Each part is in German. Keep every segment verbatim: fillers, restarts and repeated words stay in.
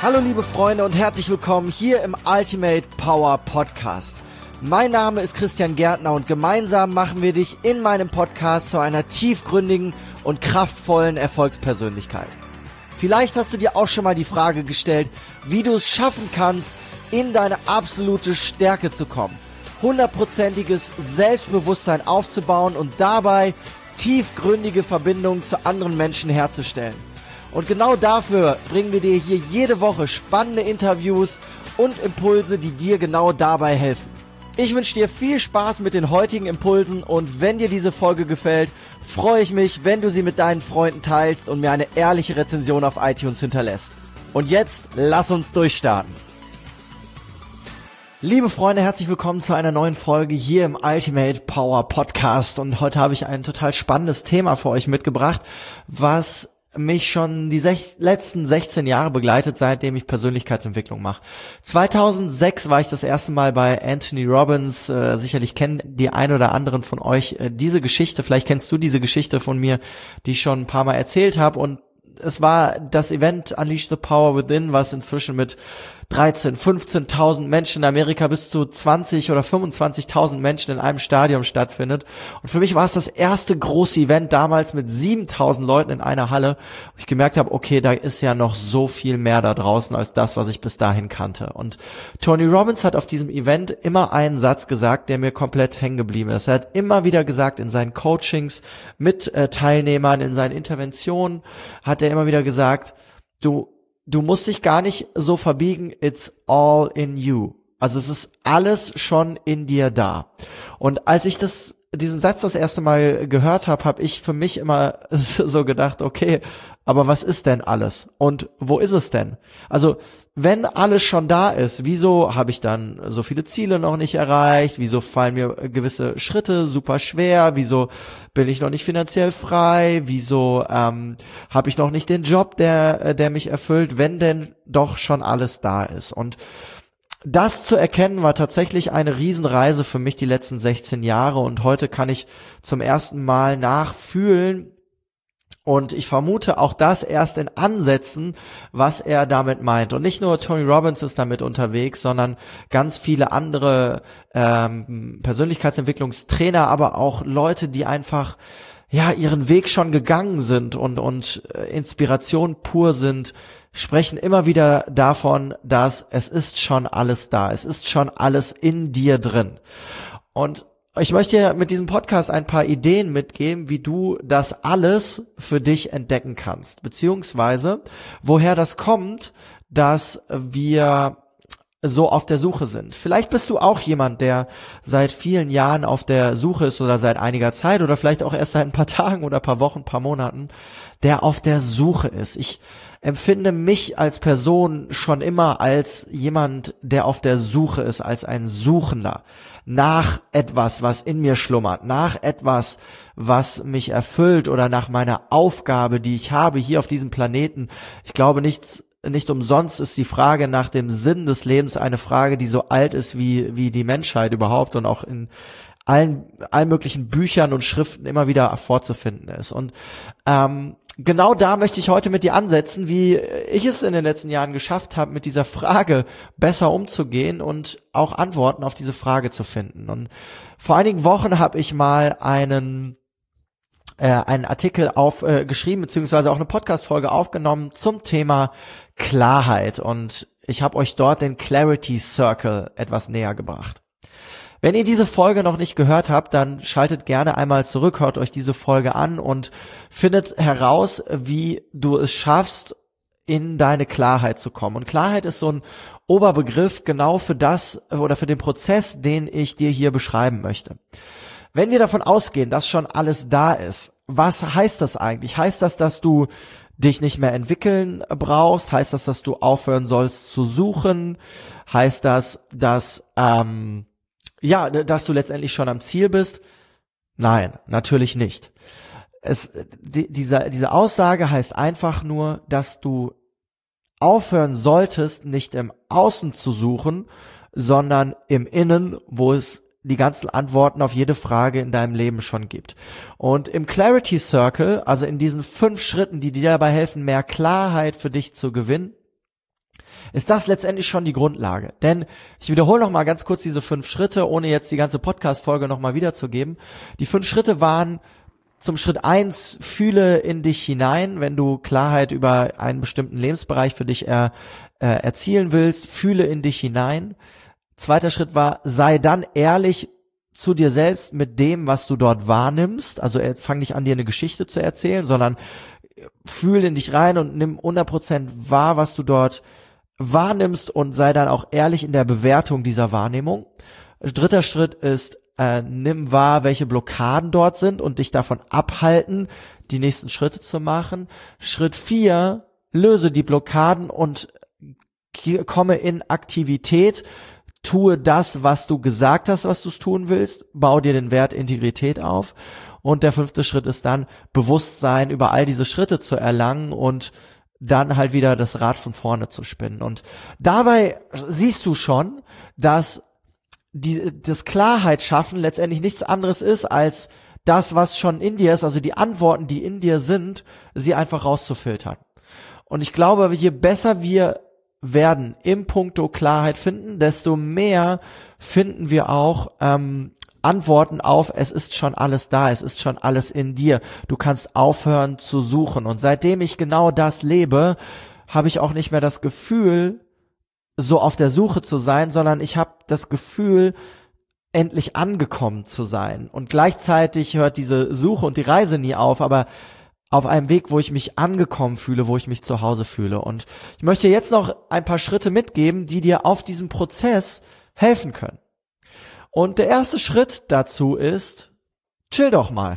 Hallo liebe Freunde und herzlich willkommen hier im Ultimate Power Podcast. Mein Name ist Christian Gärtner und gemeinsam machen wir dich in meinem Podcast zu einer tiefgründigen und kraftvollen Erfolgspersönlichkeit. Vielleicht hast du dir auch schon mal die Frage gestellt, wie du es schaffen kannst, in deine absolute Stärke zu kommen, hundertprozentiges Selbstbewusstsein aufzubauen und dabei tiefgründige Verbindungen zu anderen Menschen herzustellen. Und genau dafür bringen wir dir hier jede Woche spannende Interviews und Impulse, die dir genau dabei helfen. Ich wünsche dir viel Spaß mit den heutigen Impulsen und wenn dir diese Folge gefällt, freue ich mich, wenn du sie mit deinen Freunden teilst und mir eine ehrliche Rezension auf iTunes hinterlässt. Und jetzt lass uns durchstarten. Liebe Freunde, herzlich willkommen zu einer neuen Folge hier im Ultimate Power Podcast und heute habe ich ein total spannendes Thema für euch mitgebracht, was mich schon die sech- letzten sechzehn Jahre begleitet, seitdem ich Persönlichkeitsentwicklung mache. zweitausendsechs war ich das erste Mal bei Anthony Robbins. Äh, sicherlich kennen die ein oder anderen von euch äh, diese Geschichte. Vielleicht kennst du diese Geschichte von mir, die ich schon ein paar Mal erzählt habe. Und es war das Event Unleash the Power Within, was inzwischen mit dreizehn, fünfzehntausend Menschen in Amerika bis zu zwanzig oder fünfundzwanzigtausend Menschen in einem Stadion stattfindet. Und für mich war es das erste große Event damals mit siebentausend Leuten in einer Halle, wo ich gemerkt habe, okay, da ist ja noch so viel mehr da draußen als das, was ich bis dahin kannte. Und Tony Robbins hat auf diesem Event immer einen Satz gesagt, der mir komplett hängen geblieben ist. Er hat immer wieder gesagt, in seinen Coachings mit äh, Teilnehmern, in seinen Interventionen, hat er immer wieder gesagt, du Du musst dich gar nicht so verbiegen, it's all in you. Also es ist alles schon in dir da. Und als ich das, diesen Satz das erste Mal gehört habe, habe ich für mich immer so gedacht, okay, aber was ist denn alles? Und wo ist es denn? Also wenn alles schon da ist, wieso habe ich dann so viele Ziele noch nicht erreicht? Wieso fallen mir gewisse Schritte super schwer? Wieso bin ich noch nicht finanziell frei? Wieso ähm, habe ich noch nicht den Job, der der mich erfüllt, wenn denn doch schon alles da ist? Und das zu erkennen war tatsächlich eine Riesenreise für mich die letzten sechzehn Jahre und heute kann ich zum ersten Mal nachfühlen und ich vermute auch das erst in Ansätzen, was er damit meint. Und nicht nur Tony Robbins ist damit unterwegs, sondern ganz viele andere ähm, Persönlichkeitsentwicklungstrainer, aber auch Leute, die einfach ja ihren Weg schon gegangen sind und und äh, Inspiration pur sind, sprechen immer wieder davon, dass es ist schon alles da, es ist schon alles in dir drin. Und ich möchte dir mit diesem Podcast ein paar Ideen mitgeben, wie du das alles für dich entdecken kannst, beziehungsweise woher das kommt, dass wir so auf der Suche sind. Vielleicht bist du auch jemand, der seit vielen Jahren auf der Suche ist oder seit einiger Zeit oder vielleicht auch erst seit ein paar Tagen oder ein paar Wochen, ein paar Monaten, der auf der Suche ist. Ich empfinde mich als Person schon immer als jemand, der auf der Suche ist, als ein Suchender nach etwas, was in mir schlummert, nach etwas, was mich erfüllt oder nach meiner Aufgabe, die ich habe hier auf diesem Planeten. Ich glaube, nichts Nicht umsonst ist die Frage nach dem Sinn des Lebens eine Frage, die so alt ist wie wie die Menschheit überhaupt und auch in allen allen möglichen Büchern und Schriften immer wieder vorzufinden ist. Und ähm, genau da möchte ich heute mit dir ansetzen, wie ich es in den letzten Jahren geschafft habe, mit dieser Frage besser umzugehen und auch Antworten auf diese Frage zu finden. Und vor einigen Wochen habe ich mal einen einen Artikel aufgeschrieben, äh, geschrieben, beziehungsweise auch eine Podcast-Folge aufgenommen zum Thema Klarheit und ich habe euch dort den Clarity Circle etwas näher gebracht. Wenn ihr diese Folge noch nicht gehört habt, dann schaltet gerne einmal zurück, hört euch diese Folge an und findet heraus, wie du es schaffst, in deine Klarheit zu kommen. Und Klarheit ist so ein Oberbegriff genau für das oder für den Prozess, den ich dir hier beschreiben möchte. Wenn wir davon ausgehen, dass schon alles da ist, was heißt das eigentlich? Heißt das, dass du dich nicht mehr entwickeln brauchst? Heißt das, dass du aufhören sollst zu suchen? Heißt das, dass ähm, ja, dass du letztendlich schon am Ziel bist? Nein, natürlich nicht. Es, die, diese, diese Aussage heißt einfach nur, dass du aufhören solltest, nicht im Außen zu suchen, sondern im Innen, wo es die ganzen Antworten auf jede Frage in deinem Leben schon gibt. Und im Clarity Circle, also in diesen fünf Schritten, die dir dabei helfen, mehr Klarheit für dich zu gewinnen, ist das letztendlich schon die Grundlage. Denn ich wiederhole noch mal ganz kurz diese fünf Schritte, ohne jetzt die ganze Podcast-Folge noch mal wiederzugeben. Die fünf Schritte waren: Zum Schritt eins, fühle in dich hinein, wenn du Klarheit über einen bestimmten Lebensbereich für dich er, äh, erzielen willst, fühle in dich hinein. Zweiter Schritt war, sei dann ehrlich zu dir selbst mit dem, was du dort wahrnimmst. Also fang nicht an, dir eine Geschichte zu erzählen, sondern fühl in dich rein und nimm hundert Prozent wahr, was du dort wahrnimmst, und sei dann auch ehrlich in der Bewertung dieser Wahrnehmung. Dritter Schritt ist, äh, nimm wahr, welche Blockaden dort sind und dich davon abhalten, die nächsten Schritte zu machen. Schritt vier, löse die Blockaden und komme in Aktivität. Tue das, was du gesagt hast, was du tun willst. Bau dir den Wert Integrität auf. Und der fünfte Schritt ist dann, Bewusstsein über all diese Schritte zu erlangen und dann halt wieder das Rad von vorne zu spinnen. Und dabei siehst du schon, dass die, das Klarheit schaffen letztendlich nichts anderes ist, als das, was schon in dir ist, also die Antworten, die in dir sind, sie einfach rauszufiltern. Und ich glaube, je besser wir werden im Punkto Klarheit finden, desto mehr finden wir auch ähm, Antworten auf, es ist schon alles da, es ist schon alles in dir. Du kannst aufhören zu suchen. Und seitdem ich genau das lebe, habe ich auch nicht mehr das Gefühl, so auf der Suche zu sein, sondern ich habe das Gefühl, endlich angekommen zu sein. Und gleichzeitig hört diese Suche und die Reise nie auf, aber auf einem Weg, wo ich mich angekommen fühle, wo ich mich zu Hause fühle. Und ich möchte jetzt noch ein paar Schritte mitgeben, die dir auf diesem Prozess helfen können. Und der erste Schritt dazu ist, chill doch mal.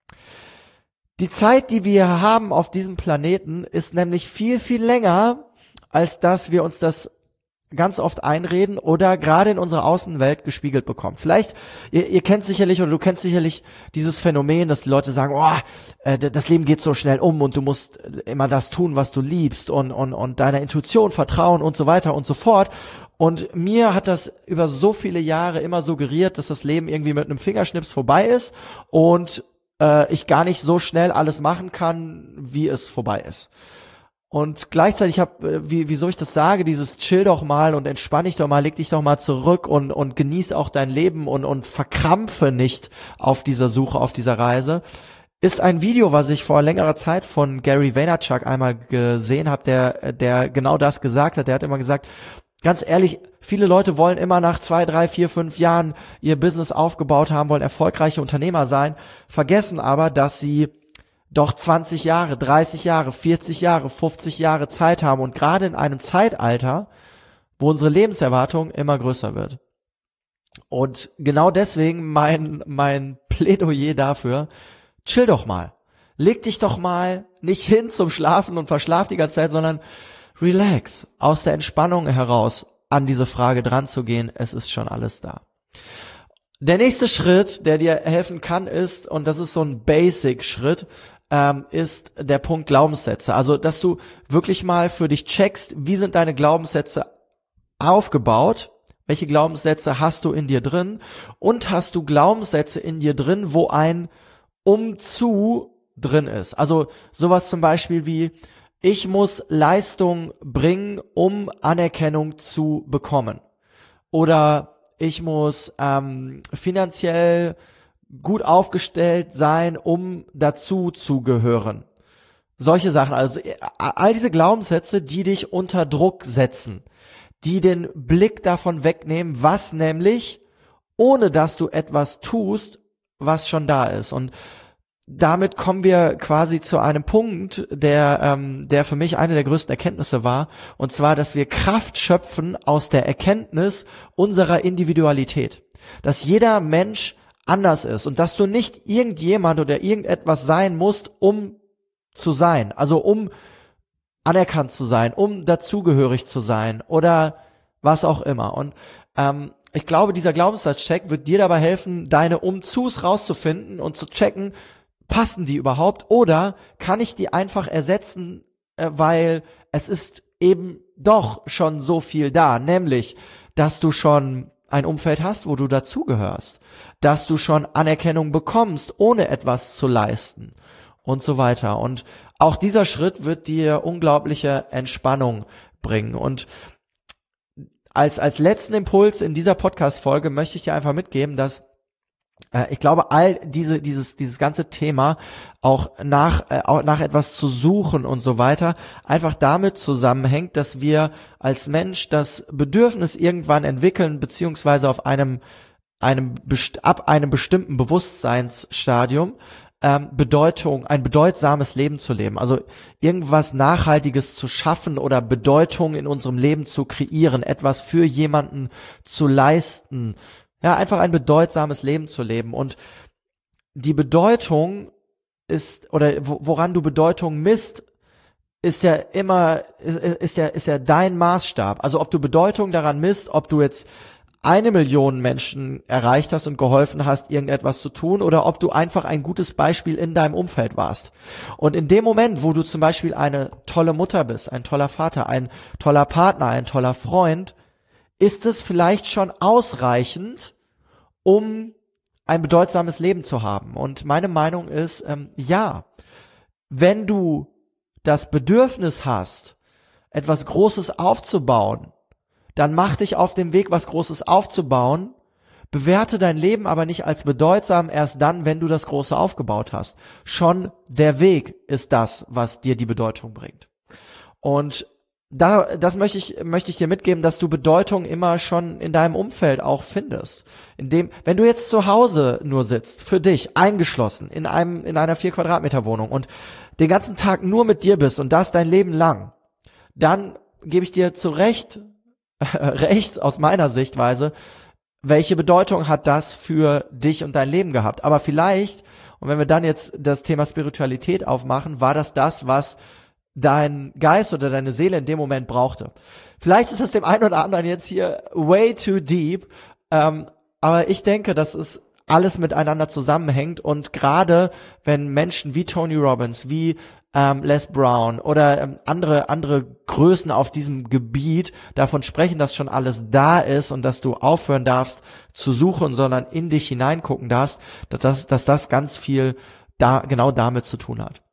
Die Zeit, die wir haben auf diesem Planeten, ist nämlich viel, viel länger, als dass wir uns das ganz oft einreden oder gerade in unserer Außenwelt gespiegelt bekommen. Vielleicht, ihr, ihr kennt sicherlich oder du kennst sicherlich dieses Phänomen, dass die Leute sagen, oh, äh, das Leben geht so schnell um und du musst immer das tun, was du liebst und, und, und deiner Intuition vertrauen und so weiter und so fort. Und mir hat das über so viele Jahre immer suggeriert, dass das Leben irgendwie mit einem Fingerschnips vorbei ist und äh, ich gar nicht so schnell alles machen kann, wie es vorbei ist. Und gleichzeitig habe, wie, wieso ich das sage, dieses chill doch mal und entspann dich doch mal, leg dich doch mal zurück und, und genieß auch dein Leben und, und verkrampfe nicht auf dieser Suche, auf dieser Reise, ist ein Video, was ich vor längerer Zeit von Gary Vaynerchuk einmal gesehen habe, der, der genau das gesagt hat. Der hat immer gesagt, ganz ehrlich, viele Leute wollen immer nach zwei, drei, vier, fünf Jahren ihr Business aufgebaut haben, wollen erfolgreiche Unternehmer sein, vergessen aber, dass sie doch zwanzig Jahre, dreißig Jahre, vierzig Jahre, fünfzig Jahre Zeit haben und gerade in einem Zeitalter, wo unsere Lebenserwartung immer größer wird. Und genau deswegen mein, mein Plädoyer dafür, chill doch mal. Leg dich doch mal nicht hin zum Schlafen und verschlaf die ganze Zeit, sondern relax, aus der Entspannung heraus an diese Frage dran zu gehen, es ist schon alles da. Der nächste Schritt, der dir helfen kann, ist, und das ist so ein Basic-Schritt, ähm, ist der Punkt Glaubenssätze. Also, dass du wirklich mal für dich checkst, wie sind deine Glaubenssätze aufgebaut, welche Glaubenssätze hast du in dir drin und hast du Glaubenssätze in dir drin, wo ein Umzu drin ist. Also sowas zum Beispiel wie, ich muss Leistung bringen, um Anerkennung zu bekommen. Oder ich muss ähm, finanziell gut aufgestellt sein, um dazu zu gehören. Solche Sachen, also all diese Glaubenssätze, die dich unter Druck setzen, die den Blick davon wegnehmen, was nämlich, ohne dass du etwas tust, was schon da ist. Und damit kommen wir quasi zu einem Punkt, der ähm, der für mich eine der größten Erkenntnisse war, und zwar, dass wir Kraft schöpfen aus der Erkenntnis unserer Individualität, dass jeder Mensch anders ist und dass du nicht irgendjemand oder irgendetwas sein musst, um zu sein, also um anerkannt zu sein, um dazugehörig zu sein oder was auch immer. Und ähm, ich glaube, dieser Glaubenssatzcheck wird dir dabei helfen, deine Umzus rauszufinden und zu checken, passen die überhaupt oder kann ich die einfach ersetzen, äh, weil es ist eben doch schon so viel da, nämlich, dass du schon ein Umfeld hast, wo du dazugehörst, dass du schon Anerkennung bekommst, ohne etwas zu leisten und so weiter. Und auch dieser Schritt wird dir unglaubliche Entspannung bringen. Und als als letzten Impuls in dieser Podcast-Folge möchte ich dir einfach mitgeben, dass ich glaube, all diese, dieses, dieses ganze Thema auch nach, äh, auch nach etwas zu suchen und so weiter einfach damit zusammenhängt, dass wir als Mensch das Bedürfnis irgendwann entwickeln, beziehungsweise auf einem, einem, ab einem bestimmten Bewusstseinsstadium, ähm, Bedeutung, ein bedeutsames Leben zu leben. Also irgendwas Nachhaltiges zu schaffen oder Bedeutung in unserem Leben zu kreieren, etwas für jemanden zu leisten. Ja, einfach ein bedeutsames Leben zu leben. Und die Bedeutung ist, oder woran du Bedeutung misst, ist ja immer, ist ja, ist ja dein Maßstab. Also ob du Bedeutung daran misst, ob du jetzt eine Million Menschen erreicht hast und geholfen hast, irgendetwas zu tun, oder ob du einfach ein gutes Beispiel in deinem Umfeld warst. Und in dem Moment, wo du zum Beispiel eine tolle Mutter bist, ein toller Vater, ein toller Partner, ein toller Freund, ist es vielleicht schon ausreichend, um ein bedeutsames Leben zu haben. Und meine Meinung ist, ähm, ja, wenn du das Bedürfnis hast, etwas Großes aufzubauen, dann mach dich auf den Weg, was Großes aufzubauen, bewerte dein Leben aber nicht als bedeutsam erst dann, wenn du das Große aufgebaut hast. Schon der Weg ist das, was dir die Bedeutung bringt. Und Da, das möchte ich, möchte ich dir mitgeben, dass du Bedeutung immer schon in deinem Umfeld auch findest. In dem, wenn du jetzt zu Hause nur sitzt, für dich, eingeschlossen, in einem, in einer vier Quadratmeter Wohnung und den ganzen Tag nur mit dir bist und das dein Leben lang, dann gebe ich dir zu Recht, recht aus meiner Sichtweise, welche Bedeutung hat das für dich und dein Leben gehabt? Aber vielleicht, und wenn wir dann jetzt das Thema Spiritualität aufmachen, war das das, was dein Geist oder deine Seele in dem Moment brauchte. Vielleicht ist das dem einen oder anderen jetzt hier way too deep, ähm, aber ich denke, dass es alles miteinander zusammenhängt und gerade wenn Menschen wie Tony Robbins, wie ähm, Les Brown oder ähm, andere andere Größen auf diesem Gebiet davon sprechen, dass schon alles da ist und dass du aufhören darfst zu suchen, sondern in dich hineingucken darfst, dass das, dass das ganz viel da genau damit zu tun hat.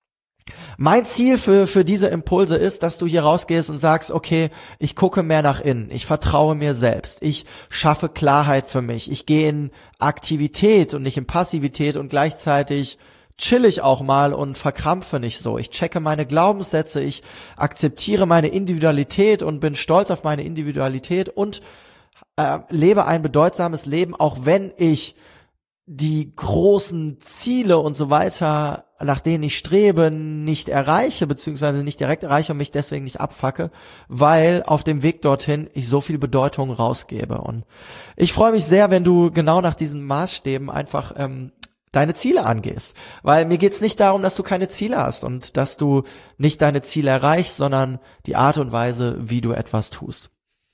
Mein Ziel für für diese Impulse ist, dass du hier rausgehst und sagst, okay, ich gucke mehr nach innen, ich vertraue mir selbst, ich schaffe Klarheit für mich, ich gehe in Aktivität und nicht in Passivität und gleichzeitig chill ich auch mal und verkrampfe nicht so. Ich checke meine Glaubenssätze, ich akzeptiere meine Individualität und bin stolz auf meine Individualität und äh, lebe ein bedeutsames Leben, auch wenn ich die großen Ziele und so weiter, nach denen ich strebe, nicht erreiche, beziehungsweise nicht direkt erreiche und mich deswegen nicht abfacke, weil auf dem Weg dorthin ich so viel Bedeutung rausgebe. Und ich freue mich sehr, wenn du genau nach diesen Maßstäben einfach ähm, deine Ziele angehst. Weil mir geht's nicht darum, dass du keine Ziele hast und dass du nicht deine Ziele erreichst, sondern die Art und Weise, wie du etwas tust.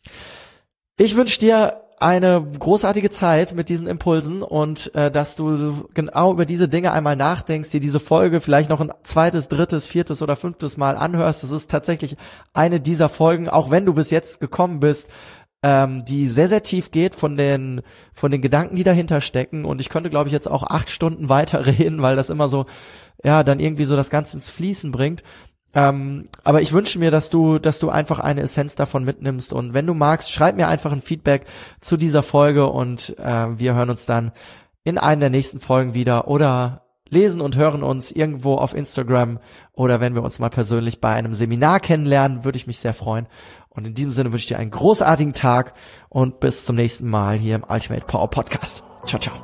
Ich wünsche dir eine großartige Zeit mit diesen Impulsen und äh, dass du genau über diese Dinge einmal nachdenkst, dir diese Folge vielleicht noch ein zweites, drittes, viertes oder fünftes Mal anhörst. Das ist tatsächlich eine dieser Folgen, auch wenn du bis jetzt gekommen bist, ähm, die sehr, sehr tief geht von den von den Gedanken, die dahinter stecken. Und ich könnte, glaube ich, jetzt auch acht Stunden weiter reden, weil das immer so, ja, dann irgendwie so das Ganze ins Fließen bringt. Ähm, aber ich wünsche mir, dass du, dass du einfach eine Essenz davon mitnimmst und wenn du magst, schreib mir einfach ein Feedback zu dieser Folge und äh, wir hören uns dann in einer der nächsten Folgen wieder oder lesen und hören uns irgendwo auf Instagram oder wenn wir uns mal persönlich bei einem Seminar kennenlernen, würde ich mich sehr freuen. Und in diesem Sinne wünsche ich dir einen großartigen Tag und bis zum nächsten Mal hier im Ultimate Power Podcast. Ciao, ciao.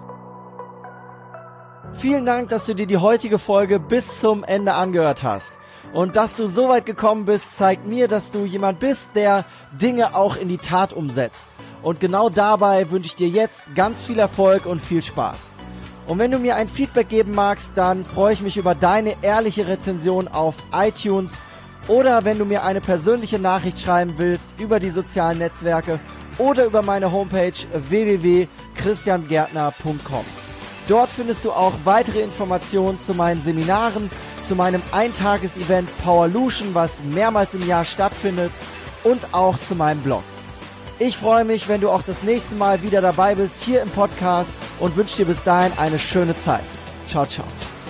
Vielen Dank, dass du dir die heutige Folge bis zum Ende angehört hast. Und dass du so weit gekommen bist, zeigt mir, dass du jemand bist, der Dinge auch in die Tat umsetzt. Und genau dabei wünsche ich dir jetzt ganz viel Erfolg und viel Spaß. Und wenn du mir ein Feedback geben magst, dann freue ich mich über deine ehrliche Rezension auf iTunes oder wenn du mir eine persönliche Nachricht schreiben willst über die sozialen Netzwerke oder über meine Homepage w w w punkt christian gärtner punkt com. Dort findest du auch weitere Informationen zu meinen Seminaren, zu meinem Eintages-Event Powerlution, was mehrmals im Jahr stattfindet und auch zu meinem Blog. Ich freue mich, wenn du auch das nächste Mal wieder dabei bist hier im Podcast und wünsche dir bis dahin eine schöne Zeit. Ciao, ciao.